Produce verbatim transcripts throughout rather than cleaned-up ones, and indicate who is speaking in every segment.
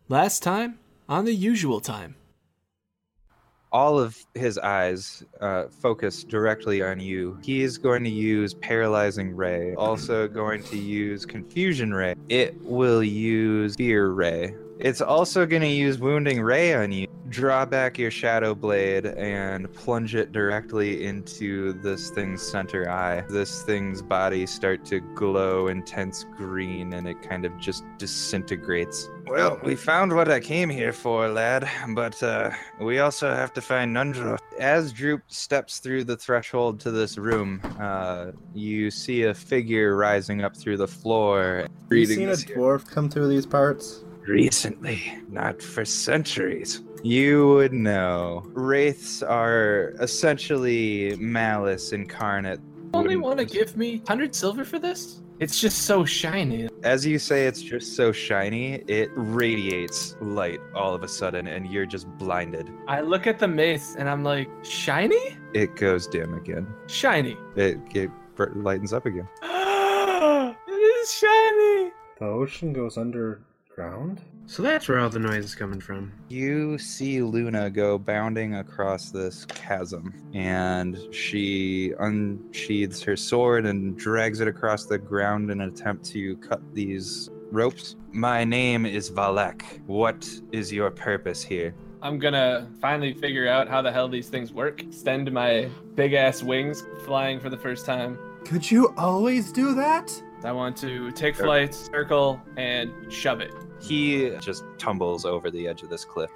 Speaker 1: Last time on the usual time.
Speaker 2: All of his eyes uh, focus directly on you. He is going to use Paralyzing Ray, also going to use Confusion Ray. It will use Fear Ray. It's also going to use Wounding Ray on you. Draw back your Shadow Blade and plunge it directly into this thing's center eye. This thing's body start to glow intense green, and it kind of just disintegrates. Well, we found what I came here for, lad, but uh, we also have to find Nundra. As Droop steps through the threshold to this room, uh, you see a figure rising up through the floor.
Speaker 3: Have you seen a dwarf come through these parts?
Speaker 2: Recently, not for centuries. You would know. Wraiths are essentially malice incarnate.
Speaker 1: Only want to give me one hundred silver for this? It's just so shiny.
Speaker 2: As you say it's just so shiny, it radiates light all of a sudden, and you're just blinded.
Speaker 1: I look at the mace and I'm like, shiny?
Speaker 2: It goes dim again.
Speaker 1: Shiny.
Speaker 2: It, it lightens up again.
Speaker 1: It is shiny.
Speaker 3: The ocean goes underground?
Speaker 4: So that's where all the noise is coming from.
Speaker 2: You see Luna go bounding across this chasm, and she unsheathes her sword and drags it across the ground in an attempt to cut these ropes. My name is Valek. What is your purpose here?
Speaker 1: I'm gonna finally figure out how the hell these things work. Extend my big ass wings, flying for the first time.
Speaker 3: Could you always do that?
Speaker 1: I want to take flight, circle, and shove it.
Speaker 2: He just tumbles over the edge of this cliff.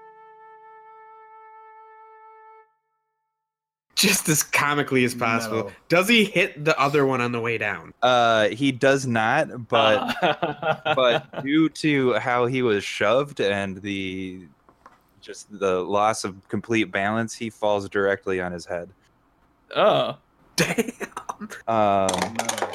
Speaker 4: Just as comically as possible.
Speaker 3: No.
Speaker 4: Does he hit the other one on the way down?
Speaker 2: Uh, he does not, but
Speaker 1: Uh,
Speaker 2: but due to how he was shoved and the just the loss of complete balance, he falls directly on his head.
Speaker 1: oh.
Speaker 4: Damn.
Speaker 2: Um,
Speaker 3: No.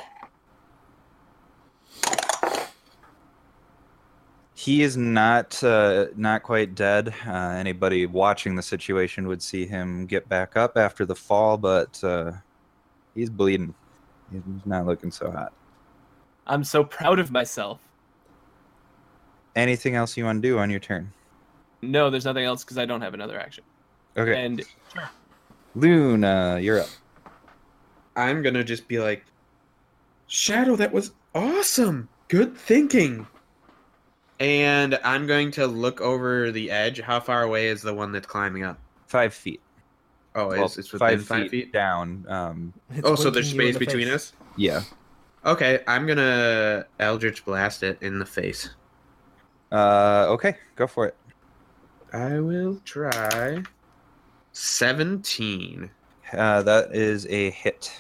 Speaker 2: he is not uh, not quite dead. Uh, anybody watching the situation would see him get back up after the fall, but uh, he's bleeding. He's not looking so hot.
Speaker 1: I'm so proud of myself.
Speaker 2: Anything else you want to do on your turn?
Speaker 1: No, there's nothing else because I don't have another action.
Speaker 2: Okay.
Speaker 1: And
Speaker 2: Luna, you're up.
Speaker 4: I'm gonna just be like, Shadow, that was awesome. Good thinking. And I'm going to look over the edge. How far away is the one that's climbing up?
Speaker 2: Five feet.
Speaker 4: Oh,
Speaker 2: Well,
Speaker 4: it's, it's within five, feet?
Speaker 2: down. Um,
Speaker 3: It's
Speaker 4: Oh, so
Speaker 3: winking
Speaker 4: there's
Speaker 3: you in
Speaker 4: space
Speaker 3: the
Speaker 4: between
Speaker 3: face.
Speaker 4: us?
Speaker 2: yeah.
Speaker 4: Okay, I'm gonna Eldritch Blast it in the face.
Speaker 2: Uh, okay, go for it.
Speaker 4: I will try seventeen.
Speaker 2: Uh, that is a hit.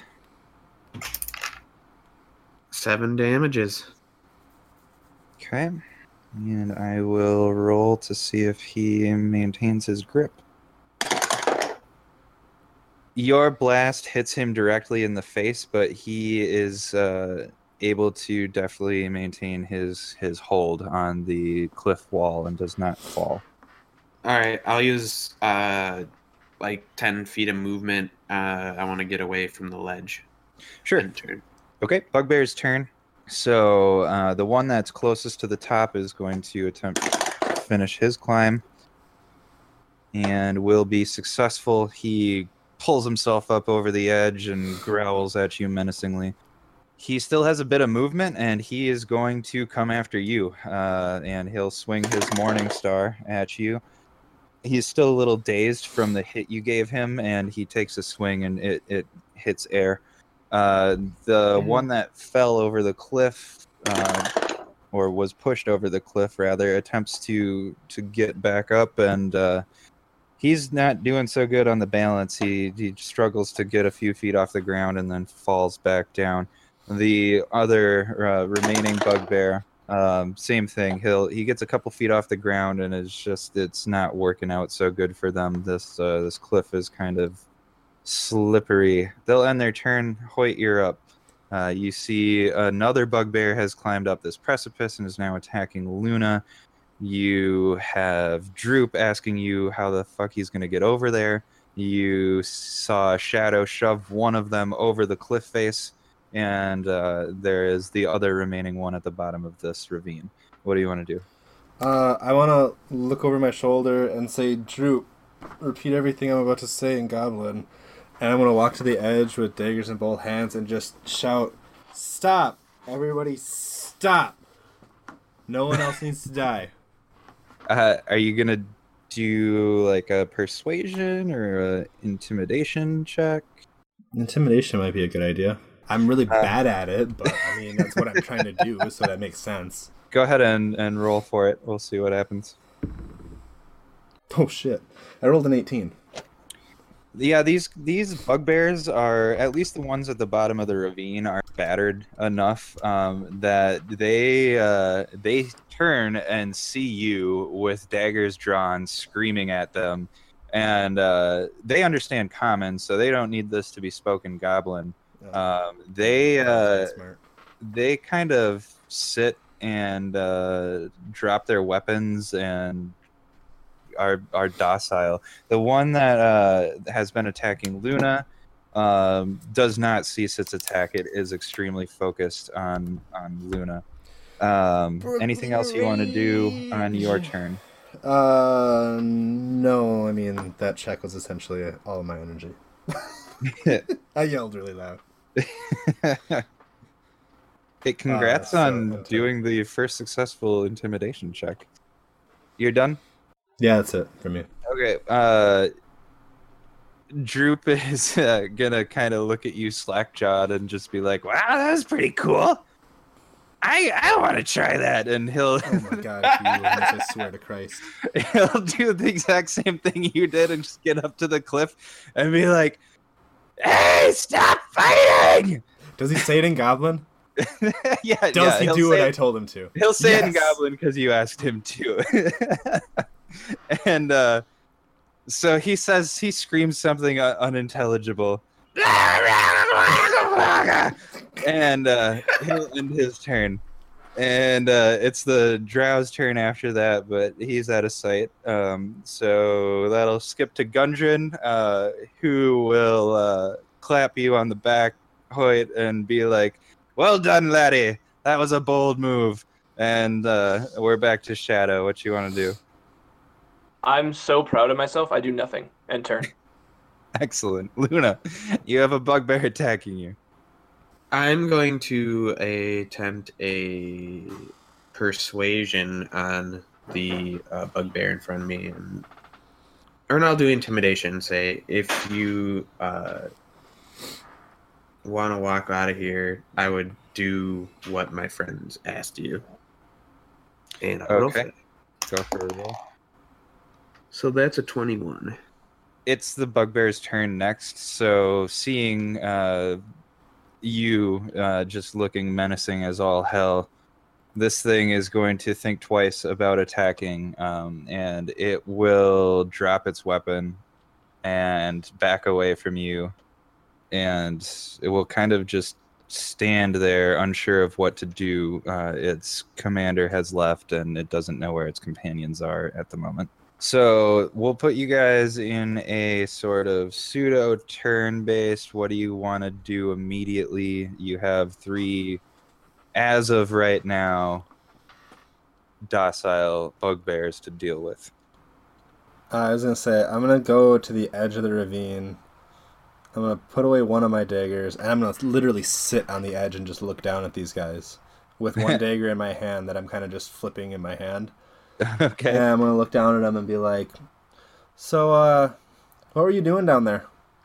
Speaker 4: Seven damages.
Speaker 2: Okay. And I will roll to see if he maintains his grip. Your blast hits him directly in the face, but he is uh, able to definitely maintain his, his hold on the cliff wall and does not fall.
Speaker 4: Alright, I'll use uh like ten feet of movement. Uh I wanna get away from the ledge.
Speaker 2: Sure.
Speaker 4: And turn.
Speaker 2: Okay, Bugbear's turn. So uh, the one that's closest to the top is going to attempt to finish his climb and will be successful. He pulls himself up over the edge and growls at you menacingly. He still has a bit of movement, and he is going to come after you, uh, and he'll swing his Morning Star at you. He's still a little dazed from the hit you gave him, and he takes a swing, and it, it hits air. Uh, the
Speaker 3: Mhm.
Speaker 2: one that fell over the cliff, uh, or was pushed over the cliff, rather, attempts to to get back up, and uh, he's not doing so good on the balance. He he struggles to get a few feet off the ground and then falls back down. The other uh, remaining bugbear, um, same thing. He'll he gets a couple feet off the ground, and it's just it's not working out so good for them. This uh, this cliff is kind of slippery. They'll end their turn. Hoyt, you're up. Uh, you see another bugbear has climbed up this precipice and is now attacking Luna. You have Droop asking you how the fuck he's going to get over there. You saw Shadow shove one of them over the cliff face, and uh, there is the other remaining one at the bottom of this ravine. What do you want to do?
Speaker 3: Uh, I want to look over my shoulder and say, Droop, repeat everything I'm about to say in Goblin. And I'm going to walk to the edge with daggers in both hands and just shout, stop! Everybody stop! No one else needs to die.
Speaker 2: Uh, are you gonna do like a persuasion or a intimidation check?
Speaker 3: Intimidation might be a good idea. I'm really
Speaker 2: Uh,
Speaker 3: bad at it, but I mean, that's what I'm trying to do, so that makes sense.
Speaker 2: Go ahead and, and roll for it. We'll see what happens.
Speaker 3: Oh shit. I rolled an eighteen.
Speaker 2: Yeah, these these bugbears are, at least the ones at the bottom of the ravine, are battered enough um, that they uh, they turn and see you with daggers drawn, screaming at them, and uh, they understand common, so they don't need this to be spoken Goblin. Um, they uh,
Speaker 3: Smart.
Speaker 2: they kind of sit and uh, drop their weapons and are are docile. The one that uh, has been attacking Luna um, does not cease its attack. It is extremely focused on on Luna. Um, anything else you want to do on your turn?
Speaker 3: Uh, no. I mean, that check was essentially all of my energy. I yelled really loud.
Speaker 2: Hey, congrats
Speaker 3: Uh, so
Speaker 2: on
Speaker 3: intim-
Speaker 2: doing the first successful intimidation check. You're done?
Speaker 3: Yeah, that's it for me.
Speaker 2: Okay. Uh, Droop is uh, gonna kind of look at you slack-jawed and just be like, "Wow, that was pretty cool. I I want to try that." And he'll
Speaker 3: Oh my god, if you would, I swear to Christ.
Speaker 2: he'll do the exact same thing you did and just get up to the cliff and be like, "Hey, stop fighting!"
Speaker 3: Does he say it in Goblin?
Speaker 2: yeah.
Speaker 3: Does
Speaker 2: yeah,
Speaker 3: he
Speaker 2: he'll
Speaker 3: do
Speaker 2: say
Speaker 3: what I
Speaker 2: it-
Speaker 3: told him to?
Speaker 2: He'll say it in
Speaker 3: Yes!
Speaker 2: Goblin because you asked him to. and uh, so he says, he screams something uh, unintelligible. and uh, he'll end his turn. And uh, it's the Drow's turn after that, but he's out of sight. Um, so that'll skip to Gundren, uh, who will uh, clap you on the back, Hoyt, and be like, "Well done, laddie. That was a bold move." And uh, we're back to Shadow. What you want to do?
Speaker 5: I'm so proud of myself. I do nothing and turn.
Speaker 2: Excellent. Luna, you have a bugbear attacking you.
Speaker 4: I'm going to attempt a persuasion on the uh, bugbear in front of me, and or no, I'll do intimidation. Say, if you uh, want to walk out of here, I would do what my friends asked you. And I'll roll for
Speaker 2: Okay.
Speaker 4: that.
Speaker 2: Go for a roll.
Speaker 4: So that's a twenty-one.
Speaker 2: It's the bugbear's turn next. So seeing uh, you uh, just looking menacing as all hell, this thing is going to think twice about attacking, um, and it will drop its weapon and back away from you, and it will kind of just stand there unsure of what to do. Uh, its commander has left, and it doesn't know where its companions are at the moment. So we'll put you guys in a sort of pseudo turn-based. What do you want to do immediately? You have three, as of right now, docile bugbears to deal with.
Speaker 3: Uh, I was gonna say, I'm gonna go to the edge of the ravine. I'm gonna put away one of my daggers, and I'm gonna literally sit on the edge and just look down at these guys with one dagger in my hand that I'm kind of just flipping in my hand.
Speaker 2: Okay.
Speaker 3: And I'm gonna look down at them and be like, "So, uh, what were you doing down there?"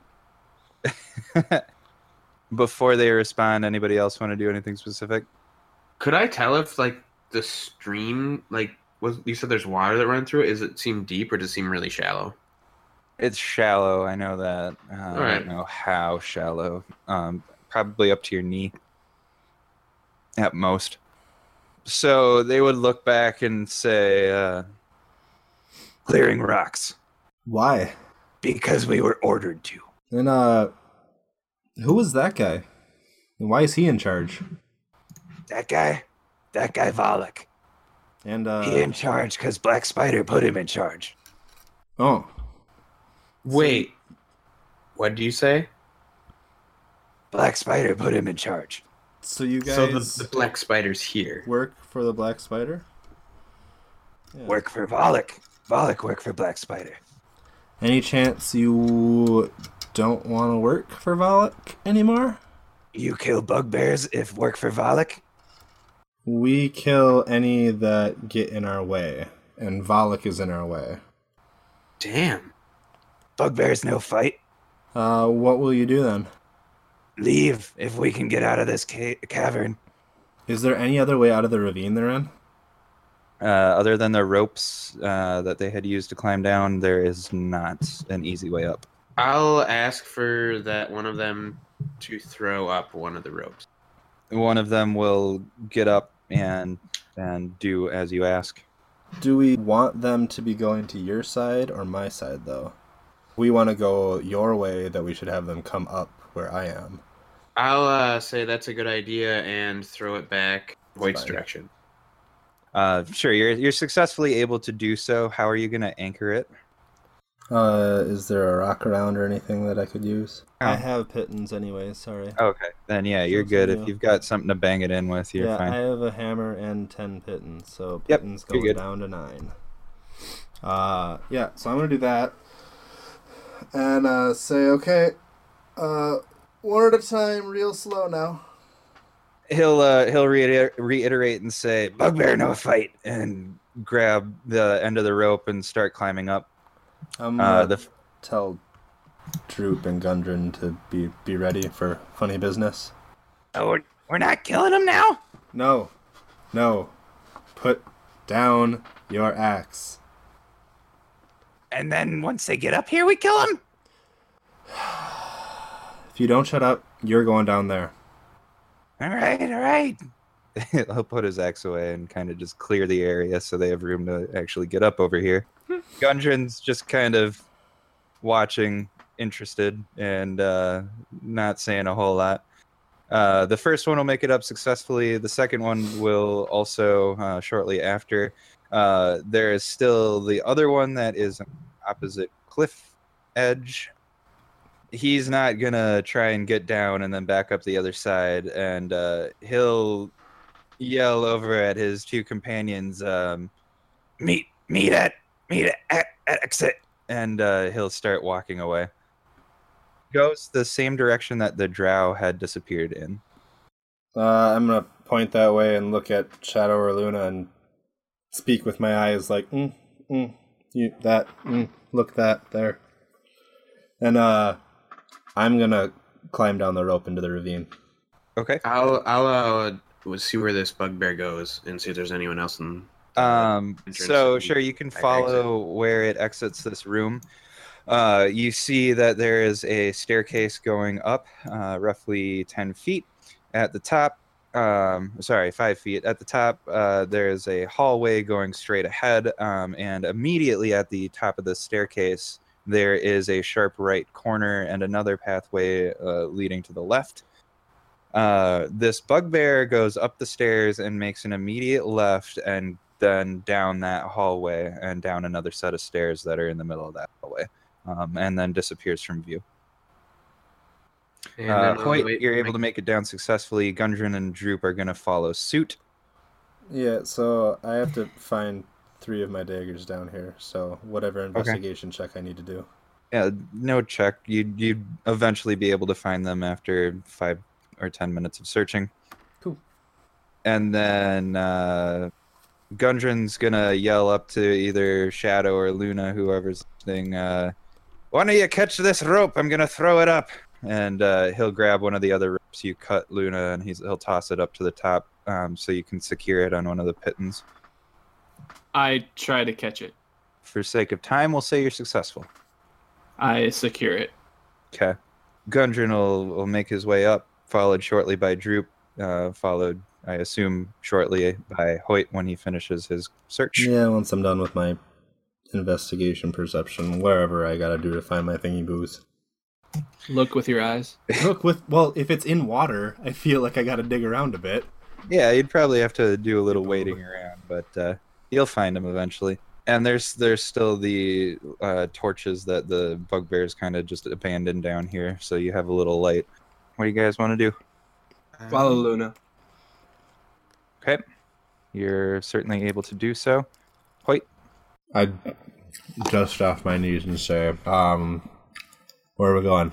Speaker 2: Before they respond, anybody else want to do anything specific?
Speaker 4: Could I tell if like the stream, like was you said there's water that ran through it? Is it seem deep or does it seem really shallow?
Speaker 2: It's shallow. I know that. Uh, I
Speaker 4: right.
Speaker 2: don't know how shallow. Um, probably up to your knee at most. So they would look back and say, uh, "Clearing rocks
Speaker 3: Why?
Speaker 2: because we were ordered to."
Speaker 3: And uh, who was that guy? And why is he in charge?
Speaker 2: That guy, that guy Valak.
Speaker 3: And uh,
Speaker 2: He in charge because Black Spider put him in charge.
Speaker 3: oh,
Speaker 4: Wait, what did you say?
Speaker 2: Black Spider put him in charge.
Speaker 3: so you guys
Speaker 4: So the, the black spider's here.
Speaker 3: work for the Black Spider? Yeah.
Speaker 2: Work for Volok. Volok work for Black Spider.
Speaker 3: Any chance you don't want to work for Volok anymore?
Speaker 2: You kill bugbears if work for Volok?
Speaker 3: We kill any that get in our way, and Volok is in our way.
Speaker 4: Damn.
Speaker 2: Bugbears no fight.
Speaker 3: Uh, what will you do then?
Speaker 2: Leave if we can get out of this ca- cavern.
Speaker 3: Is there any other way out of the ravine they're in?
Speaker 2: Uh, other than the ropes uh, that they had used to climb down, there is not an easy way up.
Speaker 4: I'll ask for that one of them to throw up one of the ropes.
Speaker 2: One of them will get up and and do as you ask.
Speaker 3: Do we want them to be going to your side or my side, though? We want to go your way, that we should have them come up where I am.
Speaker 4: I'll uh, say that's a good idea and throw it back Hoyt's
Speaker 3: fine.
Speaker 4: direction.
Speaker 2: Uh, sure, you're you're successfully able to do so. How are you going to anchor it?
Speaker 3: Uh, is there a rock around or anything that I could use?
Speaker 2: Oh.
Speaker 3: I have pittons anyway, sorry.
Speaker 2: Okay, then yeah, you're
Speaker 3: Sounds
Speaker 2: good.
Speaker 3: good,
Speaker 2: If
Speaker 3: yeah.
Speaker 2: you've got something to bang it in with, you're
Speaker 3: yeah,
Speaker 2: fine.
Speaker 3: I have a hammer and ten pittons, so
Speaker 2: Yep,
Speaker 3: pittons
Speaker 2: you're
Speaker 3: going
Speaker 2: good.
Speaker 3: down to nine. Uh, yeah, so I'm gonna do that, and uh, say, okay, uh, one at a time, real slow now.
Speaker 2: He'll uh, he'll reiter- reiterate and say, "Bugbear no fight," and grab the end of the rope and start climbing up.
Speaker 3: I'm
Speaker 2: Uh,
Speaker 3: gonna
Speaker 2: the f-
Speaker 3: tell Droop and Gundren to be be ready for funny business.
Speaker 2: oh, we're, we're not killing him now.
Speaker 3: No, no, put down your axe.
Speaker 2: And then once they get up here, we kill him.
Speaker 3: If you don't shut up, you're going down there.
Speaker 2: All right, all right. He'll put his axe away and kind of just clear the area so they have room to actually get up over here. Gundren's just kind of watching, interested, and uh, not saying a whole lot. Uh, the first one will make it up successfully. The second one will also uh, shortly after. Uh, there is still the other one that is on the opposite cliff edge. He's not gonna try and get down and then back up the other side, and uh, he'll yell over at his two companions, um, "Meet, meet at, meet at, at exit," and uh, he'll start walking away. Goes the same direction that the drow had disappeared in.
Speaker 3: Uh, I'm gonna point that way and look at Shadow or Luna and speak with my eyes, like, mm, mm, you that, mm, look that there, and uh, I'm gonna climb down the rope into the ravine.
Speaker 2: Okay.
Speaker 4: I'll I'll uh, we'll see where this bugbear goes and see if there's anyone else in.
Speaker 2: Um,
Speaker 4: entrance
Speaker 2: so
Speaker 4: and
Speaker 2: sure, you can
Speaker 4: back
Speaker 2: follow where it exits this room. Uh, you see that there is a staircase going up, uh, roughly ten feet. At the top, um, sorry, five feet. At the top, uh, there's a hallway going straight ahead, um, and immediately at the top of the staircase, there is a sharp right corner and another pathway uh, leading to the left. Uh, this bugbear goes up the stairs and makes an immediate left, and then down that hallway and down another set of stairs that are in the middle of that hallway, um, and then disappears from view.
Speaker 4: And
Speaker 2: Uh,
Speaker 4: then I'll
Speaker 2: Hoyt,
Speaker 4: wait-
Speaker 2: you're able
Speaker 4: make-
Speaker 2: to make it down successfully. Gundren and Droop are going to follow suit.
Speaker 3: Yeah, so I have to find three of my daggers down here, so whatever investigation check I need to do.
Speaker 2: Yeah, no check. You'd, you'd eventually be able to find them after five or ten minutes of searching.
Speaker 3: Cool.
Speaker 2: And then uh, Gundren's going to yell up to either Shadow or Luna, whoever's listening, uh, "One of you catch this rope. I'm going to throw it up." And uh, he'll grab one of the other ropes. You cut Luna, and he's, he'll toss it up to the top um, so you can secure it on one of the pittons.
Speaker 1: I try to catch it.
Speaker 2: For sake of time, we'll say you're successful.
Speaker 1: I secure it.
Speaker 2: Okay. Gundren will, will make his way up, followed shortly by Droop, uh, followed, I assume, shortly by Hoyt when he finishes his search.
Speaker 3: Yeah, once I'm done with my investigation, perception, wherever I gotta do to find my thingy boos.
Speaker 1: Look with your eyes.
Speaker 3: Look, with, well, if it's in water, I feel like I gotta dig around a bit.
Speaker 2: Yeah, you'd probably have to do a little wading around, but uh, you'll find him eventually. And there's there's still the uh, torches that the bugbears kind of just abandoned down here, so you have a little light. What do you guys want to do?
Speaker 1: Follow Luna.
Speaker 2: Okay. You're certainly able to do so. Hoyt?
Speaker 3: I dust off my knees and say, um, where are we going?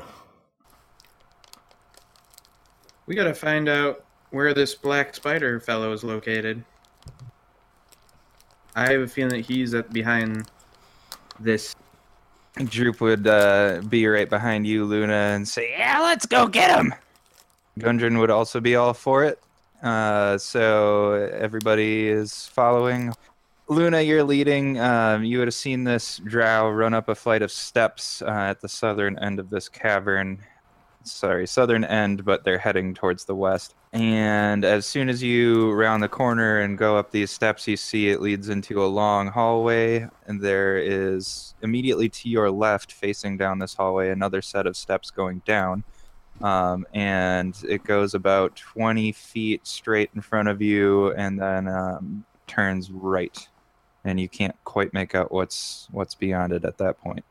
Speaker 4: We gotta find out where this black spider fellow is located. I have a feeling that he's at behind this.
Speaker 2: Droop would uh, be right behind you, Luna, and say, "Yeah, let's go get him." Gundren would also be all for it. Uh, so everybody is following. Luna, you're leading. Um, you would have seen this drow run up a flight of steps uh, at the southern end of this cavern. Sorry, southern end, but they're heading towards the west. And as soon as you round the corner and go up these steps, you see it leads into a long hallway. And there is immediately to your left, facing down this hallway, another set of steps going down. Um, and it goes about twenty feet straight in front of you and then um, turns right. And you can't quite make out what's what's beyond it at that point.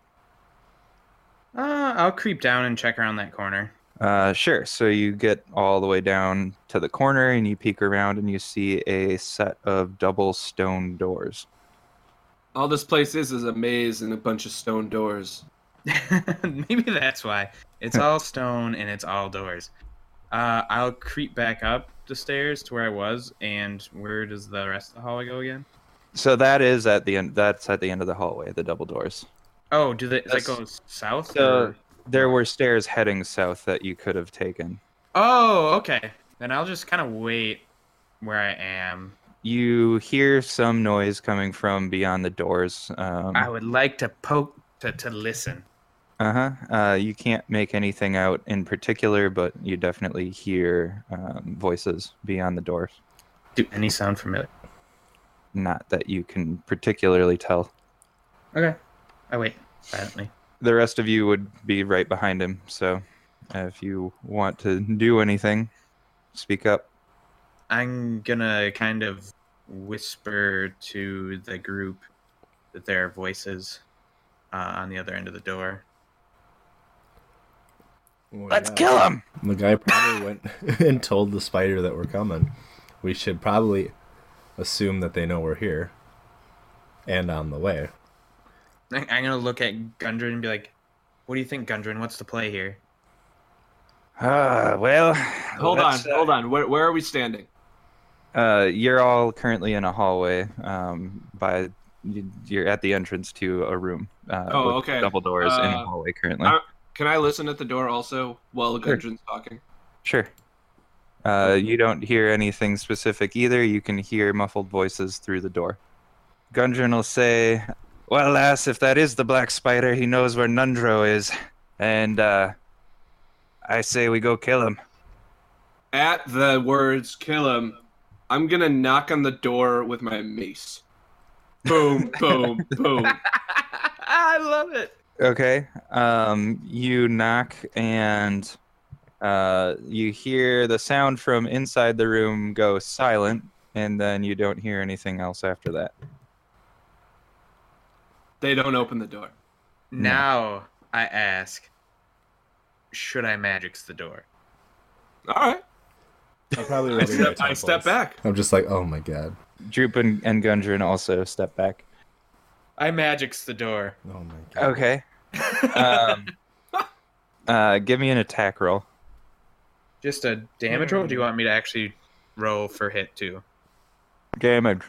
Speaker 4: Uh, I'll creep down and check around that corner.
Speaker 2: Uh, sure. So you get all the way down to the corner and you peek around and you see a set of double stone doors.
Speaker 1: All this place is is a maze and a bunch of stone doors.
Speaker 4: Maybe that's why. It's all stone and it's all doors. Uh, I'll creep back up the stairs to where I was, and where does the rest of the hallway go again?
Speaker 2: So that is at the end. That's at the end of the hallway. The double doors.
Speaker 4: Oh, do they? Does that
Speaker 2: That's-
Speaker 4: go south?
Speaker 2: So
Speaker 4: or-
Speaker 2: there were stairs heading south that you could have taken.
Speaker 4: Oh, okay. Then I'll just kind of wait where I am.
Speaker 2: You hear some noise coming from beyond the doors. Um,
Speaker 4: I would like to poke to, to listen.
Speaker 2: uh-huh. Uh You can't make anything out in particular, but you definitely hear um, voices beyond the doors.
Speaker 4: Do any sound familiar?
Speaker 2: Not that you can particularly tell.
Speaker 4: Okay. I wait silently.
Speaker 2: The rest of you would be right behind him, so uh, if you want to do anything, speak up.
Speaker 4: I'm gonna kind of whisper to the group that there are voices uh, on the other end of the door.
Speaker 3: Well,
Speaker 2: Let's
Speaker 3: yeah.
Speaker 2: kill him!
Speaker 3: The guy probably went and told the spider that we're coming. We should probably assume that they know we're here and on the way.
Speaker 4: I- I'm gonna look at Gundren and be like, "What do you think, Gundren? What's the play here?"
Speaker 2: Uh, well...
Speaker 1: Hold on,
Speaker 2: let's, uh,
Speaker 1: hold on. Where where are we standing?
Speaker 2: Uh, you're all currently in a hallway. Um, by you're at the entrance to a room. Uh,
Speaker 1: Oh,
Speaker 2: with
Speaker 1: okay.
Speaker 2: Double doors in a
Speaker 1: Uh,
Speaker 2: hallway currently.
Speaker 1: I- Can I listen at the door also while
Speaker 2: Sure.
Speaker 1: Gundren's talking?
Speaker 2: Sure. Uh, you don't hear anything specific either. You can hear muffled voices through the door. Gundren will say, "Well, lass, if that is the black spider, he knows where Nundro is, and uh, I say we go kill him."
Speaker 1: At the words "kill him," I'm gonna knock on the door with my mace. Boom, boom, boom.
Speaker 4: I love it.
Speaker 2: Okay. Um, you knock and uh, you hear the sound from inside the room go silent, and then you don't hear anything else after that.
Speaker 1: They don't open the door.
Speaker 4: Now I ask, should I magic's the door?
Speaker 1: All right.
Speaker 3: I'm probably
Speaker 1: I
Speaker 3: rubbing my
Speaker 1: step, I
Speaker 3: temples.
Speaker 1: step back.
Speaker 3: I'm just like, oh my god.
Speaker 2: Droop and, and Gundren also step back.
Speaker 4: I magic's the door.
Speaker 3: Oh my god.
Speaker 2: Okay. Um, uh, give me an attack roll.
Speaker 4: Just a damage roll? Or do you want me to actually roll for hit too?
Speaker 2: Damage.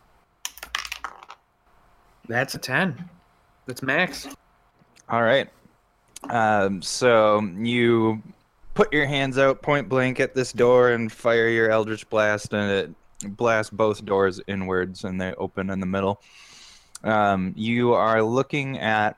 Speaker 4: That's a ten. That's max.
Speaker 2: All right. Um, so you put your hands out point blank at this door and fire your Eldritch Blast, and it blasts both doors inwards, and they open in the middle. Um, you are looking at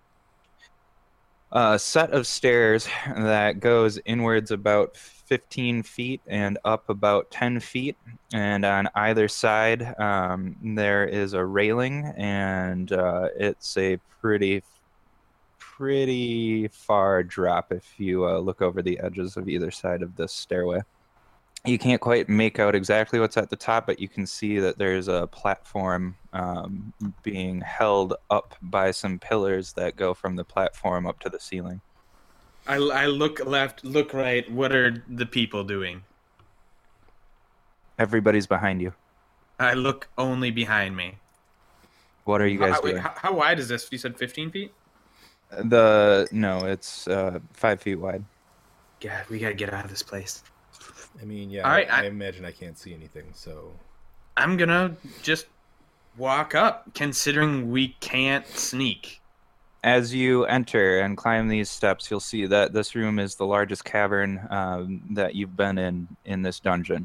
Speaker 2: a set of stairs that goes inwards about fifteen feet and up about ten feet. And on either side, um, there is a railing, and uh, it's a pretty, pretty far drop if you uh, look over the edges of either side of this stairway. You can't quite make out exactly what's at the top, but you can see that there's a platform um, being held up by some pillars that go from the platform up to the ceiling.
Speaker 4: I, I look left, look right. What are the people doing?
Speaker 2: Everybody's behind you.
Speaker 4: I look only behind me.
Speaker 2: What are you guys
Speaker 4: how, wait,
Speaker 2: doing?
Speaker 4: how, how wide is this? You said fifteen feet?
Speaker 2: The no, it's uh, five feet wide.
Speaker 4: God, we gotta get out of this place.
Speaker 3: I mean, yeah,
Speaker 4: All right,
Speaker 3: I, I
Speaker 4: I-
Speaker 3: imagine I can't see anything, so...
Speaker 4: I'm gonna just walk up, considering we can't sneak.
Speaker 2: As you enter and climb these steps, you'll see that this room is the largest cavern um, that you've been in in this dungeon.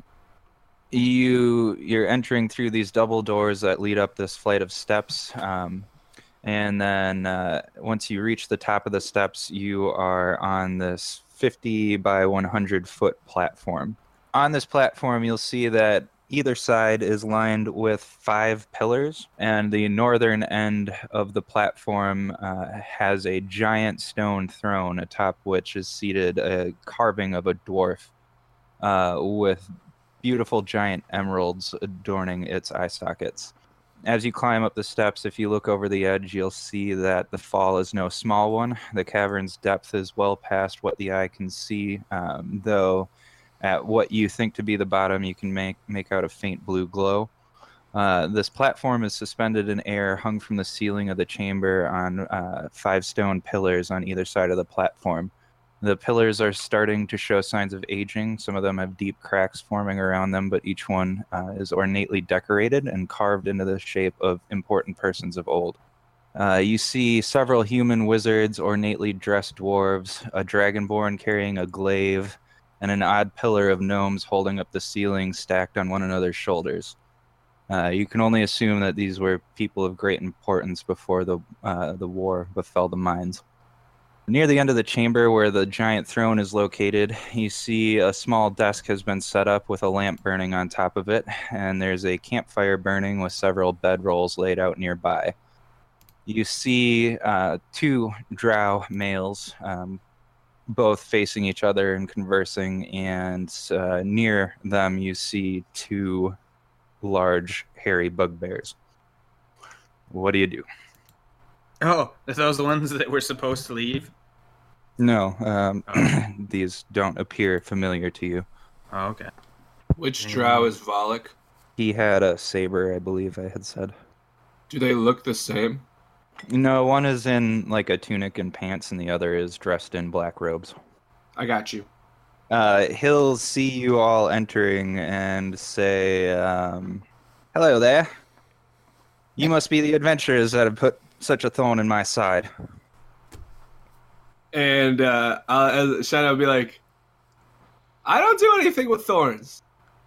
Speaker 2: You you're entering through these double doors that lead up this flight of steps, um, and then uh, once you reach the top of the steps, you are on this fifty by one hundred foot platform. On this platform, you'll see that either side is lined with five pillars, and the northern end of the platform uh, has a giant stone throne atop which is seated a carving of a dwarf uh, with beautiful giant emeralds adorning its eye sockets. As you climb up the steps, if you look over the edge, you'll see that the fall is no small one. The cavern's depth is well past what the eye can see, um, though at what you think to be the bottom, you can make, make out a faint blue glow. Uh, this platform is suspended in air, hung from the ceiling of the chamber on uh, five stone pillars on either side of the platform. The pillars are starting to show signs of aging. Some of them have deep cracks forming around them, but each one uh, is ornately decorated and carved into the shape of important persons of old. Uh, you see several human wizards, ornately dressed dwarves, a dragonborn carrying a glaive, and an odd pillar of gnomes holding up the ceiling stacked on one another's shoulders. Uh, you can only assume that these were people of great importance before the uh, the war befell the mines. Near the end of the chamber where the giant throne is located, you see a small desk has been set up with a lamp burning on top of it, and there's a campfire burning with several bedrolls laid out nearby. You see uh, two drow males, um, both facing each other and conversing, and uh, near them you see two large hairy bugbears. What do you do?
Speaker 4: Oh, are those the ones that we're supposed to leave?
Speaker 2: No, um,
Speaker 4: Oh.
Speaker 2: these don't appear familiar to you.
Speaker 4: Oh, okay.
Speaker 1: Which drow is Volok?
Speaker 2: He had a saber, I believe I had said.
Speaker 1: Do they look the same?
Speaker 2: No, one is in like a tunic and pants, and the other is dressed in black robes.
Speaker 1: I got you.
Speaker 2: Uh, he'll see you all entering and say, um, "Hello there. You must be the adventurers that have put such a thorn in my side."
Speaker 1: And uh, I'll, as Shadow will be like, I don't do anything with thorns.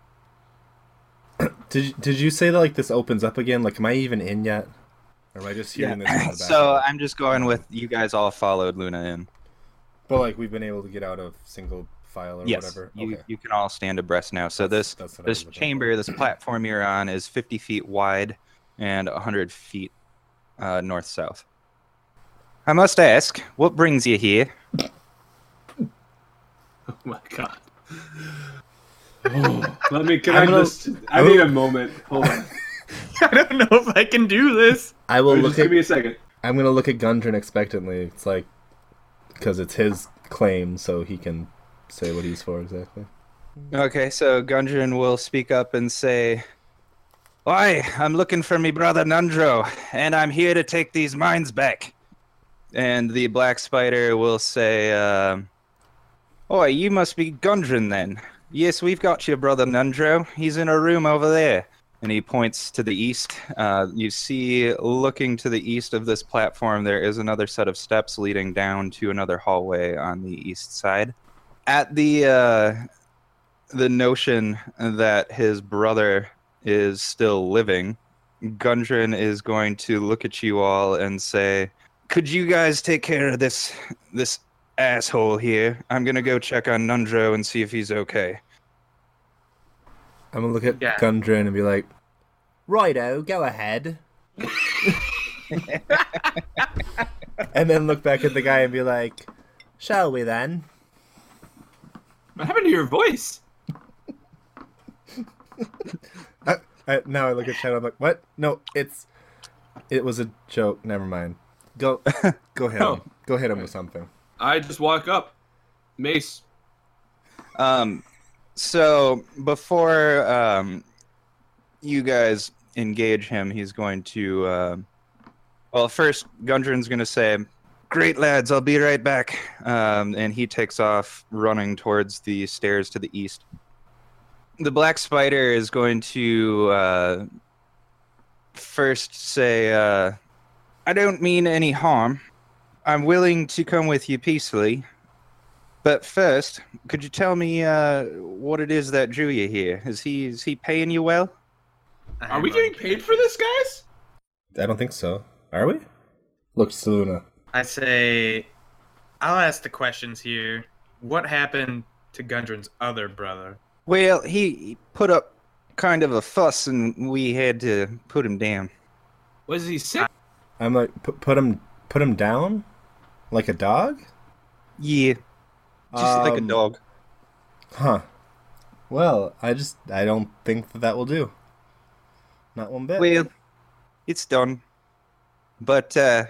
Speaker 3: Did, did you say that, like, this opens up again? Like, am I even in yet? Or am I just hearing this in the background?
Speaker 2: So I'm just going with you guys all followed Luna in.
Speaker 3: But, like, we've been able to get out of single file or
Speaker 2: Yes,
Speaker 3: whatever?
Speaker 2: you,
Speaker 3: Okay.
Speaker 2: you can all stand abreast now. So
Speaker 3: That's-
Speaker 2: this
Speaker 3: that's what I
Speaker 2: this
Speaker 3: was looking
Speaker 2: chamber, this platform you're on, is fifty feet wide and one hundred feet uh, north-south. I must ask, what brings you here?
Speaker 1: Oh my god. Oh, let me, can
Speaker 3: I'm
Speaker 1: I
Speaker 3: gonna-
Speaker 1: just, I need a moment. Hold on.
Speaker 4: I don't know if I can do this.
Speaker 3: I will
Speaker 1: Wait,
Speaker 3: look
Speaker 1: just
Speaker 3: at...
Speaker 1: give me a second.
Speaker 3: I'm gonna look at Gundren expectantly. It's like... Because it's his claim, so he can say what he's for exactly.
Speaker 2: Okay, so Gundren will speak up and say, "Why, I'm looking for me brother Nundro, and I'm here to take these mines back." And the Black Spider will say, um, "Oh, you must be Gundren then. Yes, we've got your brother Nundro. He's in a room over there." And he points to the east. Uh, you see, looking to the east of this platform, there is another set of steps leading down to another hallway on the east side. At the uh, the notion that his brother is still living, Gundren is going to look at you all and say, "Could you guys take care of this this asshole here? I'm gonna go check on Nundro and see if he's okay."
Speaker 3: I'm gonna look at
Speaker 4: Yeah.
Speaker 3: Gundren and be like, "Righto, go ahead." And then look back at the guy and be like, "Shall we then?"
Speaker 1: What happened to your voice?
Speaker 3: I, I, now I look at Shadow. I'm like, "What? No, it's it was a joke. Never mind. Go, go hit him.
Speaker 1: Oh.
Speaker 3: Go hit him with something."
Speaker 1: I just walk up. Mace.
Speaker 2: Um, so before um, you guys engage him, he's going to uh, Well, first, Gundren's going to say, "Great, lads, I'll be right back." Um, and he takes off running towards the stairs to the east. The Black Spider is going to uh, first say, uh, "I don't mean any harm. I'm willing to come with you peacefully. But first, could you tell me uh, what it is that drew you here? Is he is he paying you well?"
Speaker 1: Are we getting paid for this, guys?
Speaker 3: I don't think so. Are we? Looks to Luna.
Speaker 4: I say, I'll ask the questions here. What happened to Gundren's other brother?
Speaker 2: Well, he put up kind of a fuss, and we had to put him down.
Speaker 1: Was he sick?
Speaker 3: I'm like, put, put him, put him down, like a dog.
Speaker 2: Yeah, just like a
Speaker 3: Um,
Speaker 2: dog.
Speaker 3: Huh. Well, I just, I don't think that that will do. Not one bit.
Speaker 2: Well, it's done. But uh,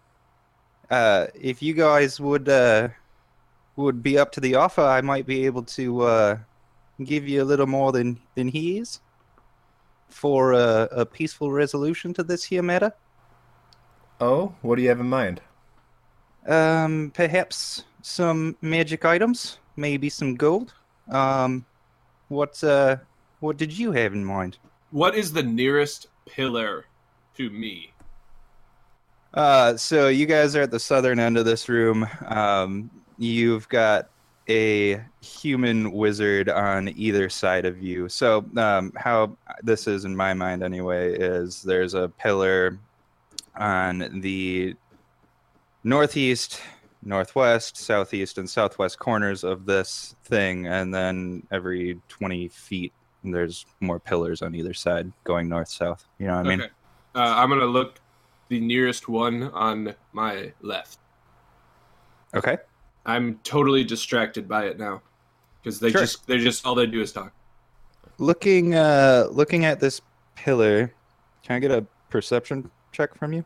Speaker 2: uh, if you guys would uh, would be up to the offer, I might be able to uh, give you a little more than, than he is for a, a peaceful resolution to this here matter.
Speaker 3: Oh, what do you have in mind?
Speaker 2: Um, perhaps some magic items, maybe some gold. Um, what uh, what did you have in mind?
Speaker 1: What is the nearest pillar to me?
Speaker 2: Uh, so you guys are at the southern end of this room. Um, you've got a human wizard on either side of you. So um, how this is in my mind anyway is there's a pillar on the northeast, northwest, southeast, and southwest corners of this thing, and then every twenty feet there's more pillars on either side going north-south. You know what I mean?
Speaker 1: Okay. Uh, I'm gonna look the nearest one on my left.
Speaker 2: Okay.
Speaker 1: I'm totally distracted by it now because they
Speaker 2: Sure.
Speaker 1: just they just all they do is talk.
Speaker 2: Looking uh looking at this pillar, can I get a perception check from you?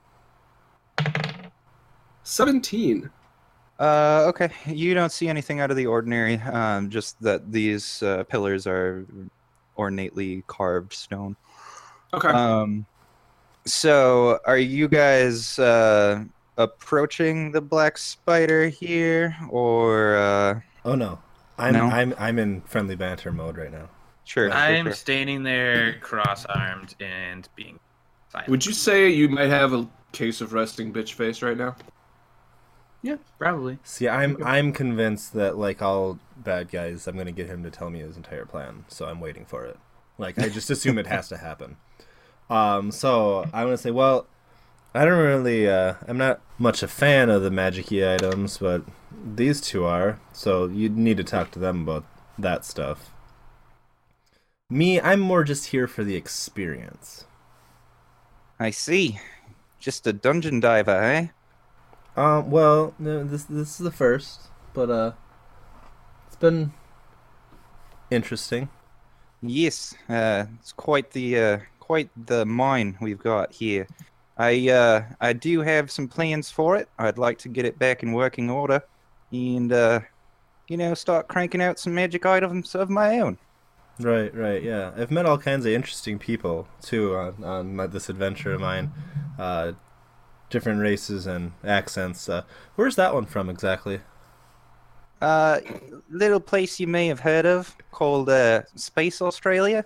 Speaker 1: Seventeen.
Speaker 2: Uh okay. You don't see anything out of the ordinary. Um just that these uh, pillars are ornately carved stone.
Speaker 1: Okay.
Speaker 2: Um so are you guys uh approaching the Black Spider here, or uh
Speaker 3: Oh no, I'm
Speaker 2: No?
Speaker 3: I'm I'm in friendly banter mode right now.
Speaker 2: sure, sure,
Speaker 4: I'm
Speaker 2: sure.
Speaker 4: standing there cross-armed and being silent.
Speaker 1: Would you say you might have a case of resting bitch face right now?
Speaker 4: Yeah, probably.
Speaker 3: See, I'm I'm convinced that like all bad guys, I'm gonna get him to tell me his entire plan. So I'm waiting for it. Like I just assume it has to happen. Um, so I'm gonna say, well, I don't really, uh, I'm not much a fan of the magic-y items, but these two are. So you need to talk to them about that stuff. Me, I'm more just here for the experience.
Speaker 2: I see. Just a dungeon diver, eh?
Speaker 3: Um, well, no, this this is the first, but uh, it's been interesting.
Speaker 2: Yes, uh, it's quite the uh, quite the mine we've got here. I uh, I do have some plans for it. I'd like to get it back in working order, and uh, you know, start cranking out some magic items of my own.
Speaker 3: Right, right, yeah. I've met all kinds of interesting people too on on my, this adventure of mine. Uh, different races and accents. Uh, where's that one from exactly?
Speaker 2: Uh, little place you may have heard of called uh, Space Australia.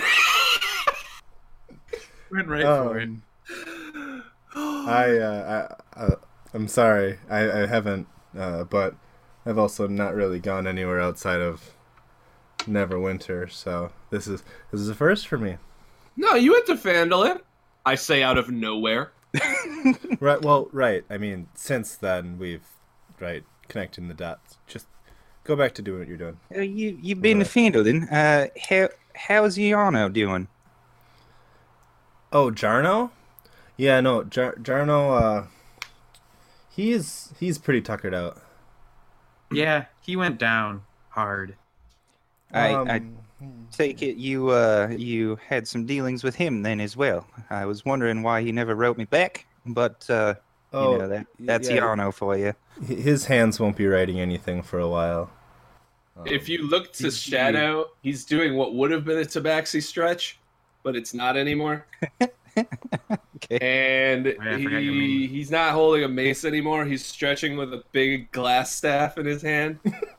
Speaker 4: Went right for it.
Speaker 3: Um, I, uh, I, uh, I'm sorry, I, I haven't, uh, but I've also not really gone anywhere outside of Neverwinter, so this is this is a first for me.
Speaker 1: No, you went to Fandolin. I say out of nowhere.
Speaker 3: Right, well, right. I mean, since then we've right connecting the dots. Just go back to doing what you're doing.
Speaker 2: Uh, you you've been
Speaker 3: Right.
Speaker 2: to Fandolin. Uh, how how's Yano doing?
Speaker 3: Oh, Jarno? Yeah, no, Jar- Jarno. Uh, he is he's pretty tuckered out.
Speaker 4: Yeah, he went down hard.
Speaker 2: I
Speaker 3: Um,
Speaker 2: I take it you uh you had some dealings with him then as well. I was wondering why he never wrote me back, but uh,
Speaker 3: oh,
Speaker 2: you know that that's
Speaker 3: yeah,
Speaker 2: Yano for you.
Speaker 3: his hands won't be writing anything for a while. Um,
Speaker 1: If you look to
Speaker 3: he's-
Speaker 1: Shadow, he's doing what would have been a Tabaxi stretch, but it's not anymore.
Speaker 2: Okay.
Speaker 1: And
Speaker 4: Oh, yeah, I forgot your
Speaker 1: he
Speaker 4: mini.
Speaker 1: he's not holding a mace anymore. He's stretching with a big glass staff in his hand.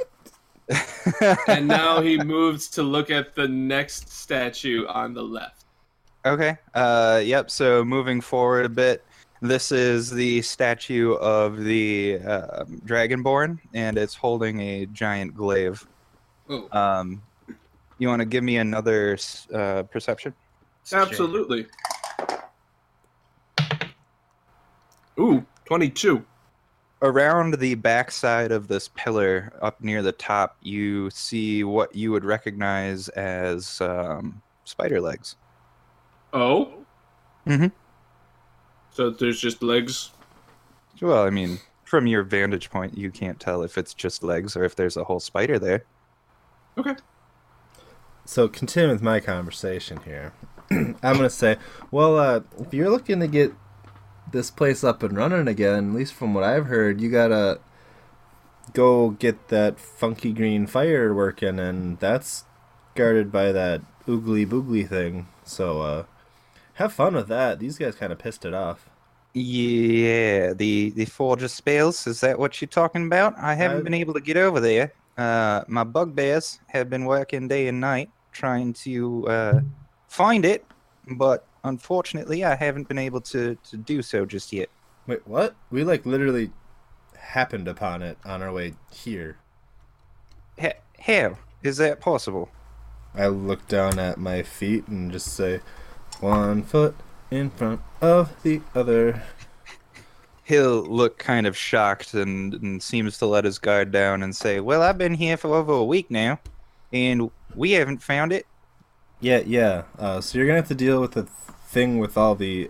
Speaker 1: And now he moves to look at the next statue on the left.
Speaker 2: Okay. Uh, yep. So moving forward a bit, this is the statue of the uh, Dragonborn, and it's holding a giant glaive.
Speaker 1: Oh,
Speaker 2: Um, you want to give me another uh, perception?
Speaker 1: absolutely. Ooh, twenty-two.
Speaker 2: Around the backside of this pillar, up near the top, you see what you would recognize as um, spider legs.
Speaker 1: Oh?
Speaker 2: Mhm.
Speaker 1: So there's just legs?
Speaker 2: Well, I mean, from your vantage point, you can't tell if it's just legs or if there's a whole spider there.
Speaker 1: Okay.
Speaker 3: So continuing with my conversation here, I'm gonna say, well, uh, if you're looking to get this place up and running again, at least from what I've heard, you gotta go get that funky green fire working, and that's guarded by that oogly boogly thing. So, uh, have fun with that. These guys kind of pissed it off.
Speaker 2: Yeah, the the Forge of Spells, is that what you're talking about? I haven't
Speaker 3: I-
Speaker 2: been able to get over there. Uh, my bugbears have been working day and night trying to uh, find it, but unfortunately I haven't been able to, to do so just yet.
Speaker 3: Wait, what? We like literally happened upon it on our way here.
Speaker 2: H- how is that possible?
Speaker 3: I look down at my feet and just say, one foot in front of the other.
Speaker 2: He'll look kind of shocked and, and seems to let his guard down and say, well, I've been here for over a week now, and we haven't found it.
Speaker 3: Yeah, yeah. Uh, so you're gonna have to deal with the thing with all the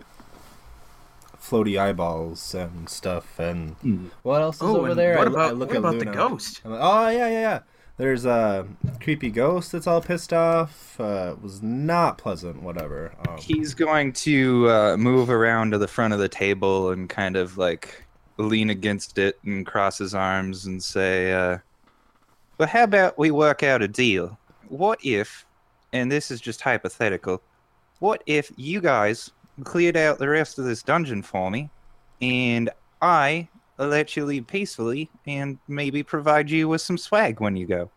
Speaker 3: floaty eyeballs and stuff. And
Speaker 2: Hmm.
Speaker 3: what else is
Speaker 4: Oh,
Speaker 3: over
Speaker 4: and
Speaker 3: there?
Speaker 4: what
Speaker 3: I,
Speaker 4: about,
Speaker 3: I look
Speaker 4: what
Speaker 3: at
Speaker 4: about the
Speaker 3: Luna.
Speaker 4: ghost?
Speaker 3: I'm like, oh yeah, yeah, yeah. There's a creepy ghost that's all pissed off. Uh, was not pleasant. Whatever. Um,
Speaker 2: He's going to uh, move around to the front of the table and kind of like lean against it and cross his arms and say, uh, well, how about we work out a deal? What if, and this is just hypothetical, what if you guys cleared out the rest of this dungeon for me and I let you leave peacefully and maybe provide you with some swag when you go?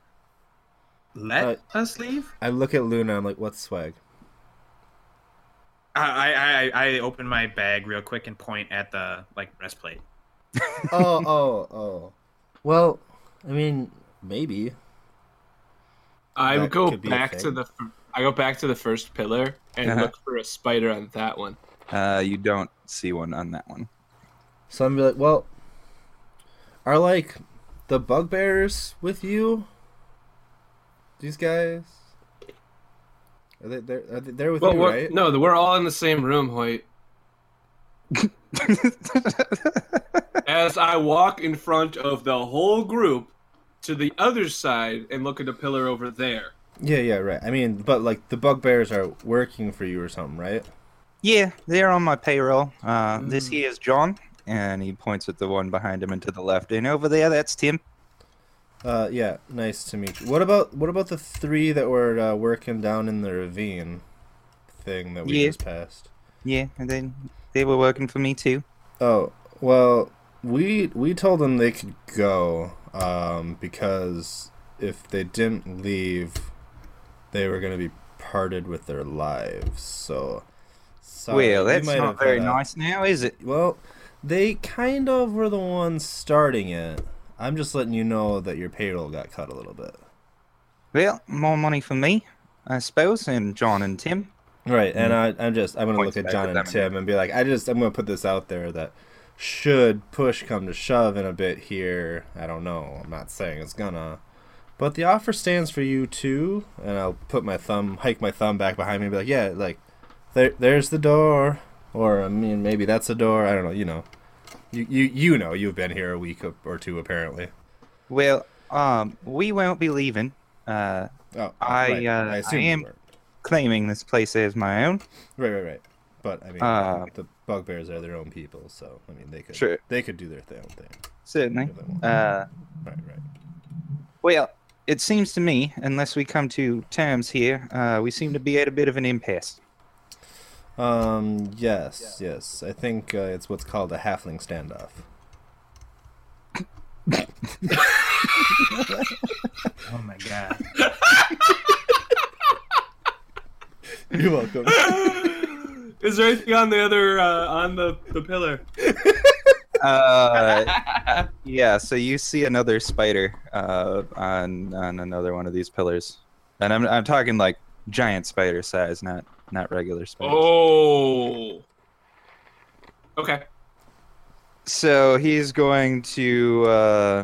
Speaker 4: Let us leave?
Speaker 3: I look at Luna. I'm like, what's swag?
Speaker 6: I, I I open my bag real quick and point at the like breastplate.
Speaker 3: oh, oh, oh. Well, I mean, maybe.
Speaker 1: I
Speaker 3: That
Speaker 1: would go
Speaker 3: could be a
Speaker 1: back to
Speaker 3: thing.
Speaker 1: the f- I go back to the first pillar and
Speaker 2: Uh-huh.
Speaker 1: look for a spider on that one.
Speaker 2: Uh, you don't see one on that one.
Speaker 3: So I'm be like, well, are like the bugbears with you? These guys? Are they? They're, are they they're with
Speaker 1: Well,
Speaker 3: you,
Speaker 1: we're,
Speaker 3: right?
Speaker 1: no, we're all in the same room, Hoyt. As I walk in front of the whole group to the other side and look at the pillar over there.
Speaker 3: Yeah, yeah, right. I mean, but like the bugbears are working for you or something, right?
Speaker 2: Yeah, they're on my payroll. Uh, This here is John, and he points at the one behind him and to the left. And over there, that's Tim.
Speaker 3: Uh, yeah. Nice to meet you. What about what about the three that were uh, working down in the ravine thing that we
Speaker 2: Yeah.
Speaker 3: just passed?
Speaker 2: Yeah, and then they were working for me too.
Speaker 3: Oh, well, we we told them they could go um, because if they didn't leave, they were going to be parted with their lives. So, sorry,
Speaker 2: well,
Speaker 3: we
Speaker 2: that's
Speaker 3: might
Speaker 2: not
Speaker 3: have
Speaker 2: very
Speaker 3: had a-
Speaker 2: nice now, is it?
Speaker 3: Well, they kind of were the ones starting it. I'm just letting you know that your payroll got cut a little bit.
Speaker 2: Well, more money for me, I suppose, and John and Tim.
Speaker 3: Right, and I, I'm just I'm gonna
Speaker 2: Points
Speaker 3: look at
Speaker 2: back
Speaker 3: John
Speaker 2: at
Speaker 3: and
Speaker 2: them
Speaker 3: Tim and be like, I just I'm gonna put this out there that should push come to shove in a bit here. I don't know. I'm not saying it's gonna, but the offer stands for you too. And I'll put my thumb, hike my thumb back behind me, and be like, yeah, like there, there's the door, or I mean maybe that's the door. I don't know. You know, you you you know you've been here a week or two apparently.
Speaker 2: Well, um, we won't be leaving. Uh,
Speaker 3: Oh,
Speaker 2: I,
Speaker 3: right.
Speaker 2: uh,
Speaker 3: I assume
Speaker 2: I
Speaker 3: you
Speaker 2: am-
Speaker 3: weren't.
Speaker 2: claiming this place as my own.
Speaker 3: Right, right, right. But I mean,
Speaker 2: Uh,
Speaker 3: the bugbears are their own people, so I mean they could
Speaker 2: Sure.
Speaker 3: they could do their th- own thing.
Speaker 2: Certainly.
Speaker 3: if they want.
Speaker 2: Uh,
Speaker 3: Right, right.
Speaker 2: well, it seems to me, unless we come to terms here, uh, we seem to be at a bit of an impasse.
Speaker 3: Um, yes, yes. I think uh, it's what's called a halfling standoff.
Speaker 6: Oh my god.
Speaker 3: You're welcome.
Speaker 1: Is there anything on the other uh, on the, the pillar?
Speaker 2: Uh, yeah. So you see another spider uh, on on another one of these pillars, and I'm I'm talking like giant spider size, not not regular spiders.
Speaker 1: Oh. Okay.
Speaker 2: So he's going to uh,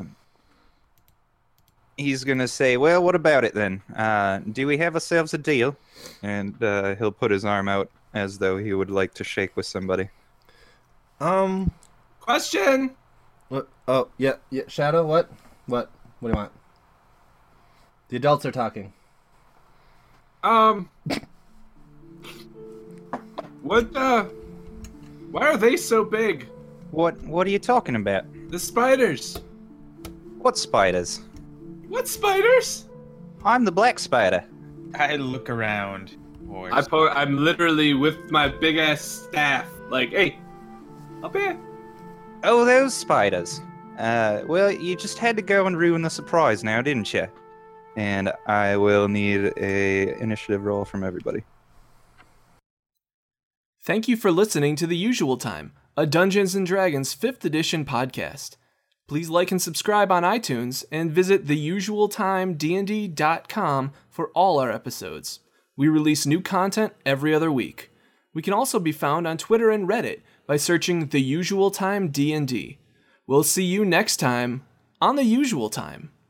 Speaker 2: he's gonna say, "Well, what about it then? Uh, do we have ourselves a deal?" And uh, he'll put his arm out as though he would like to shake with somebody.
Speaker 3: Um,
Speaker 1: Question.
Speaker 3: what? Oh, yeah, yeah. Shadow, what? What? What do you want? The adults are talking.
Speaker 1: Um. What? Uh. Why are they so big?
Speaker 2: What What are you talking about?
Speaker 1: The spiders.
Speaker 2: What spiders?
Speaker 1: What spiders?
Speaker 2: I'm the black spider.
Speaker 6: I look around. Boys.
Speaker 1: I po- I'm literally with my big ass staff. Like, hey, up here.
Speaker 2: Oh, those spiders. Uh, well, you just had to go and ruin the surprise now, didn't you? And I will need a initiative roll from everybody.
Speaker 7: Thank you for listening to The Usual Time, a Dungeons and Dragons fifth edition podcast. Please like and subscribe on iTunes and visit the usual time d and d dot com for all our episodes. We release new content every other week. We can also be found on Twitter and Reddit by searching The Usual Time D and D. We'll see you next time on The Usual Time.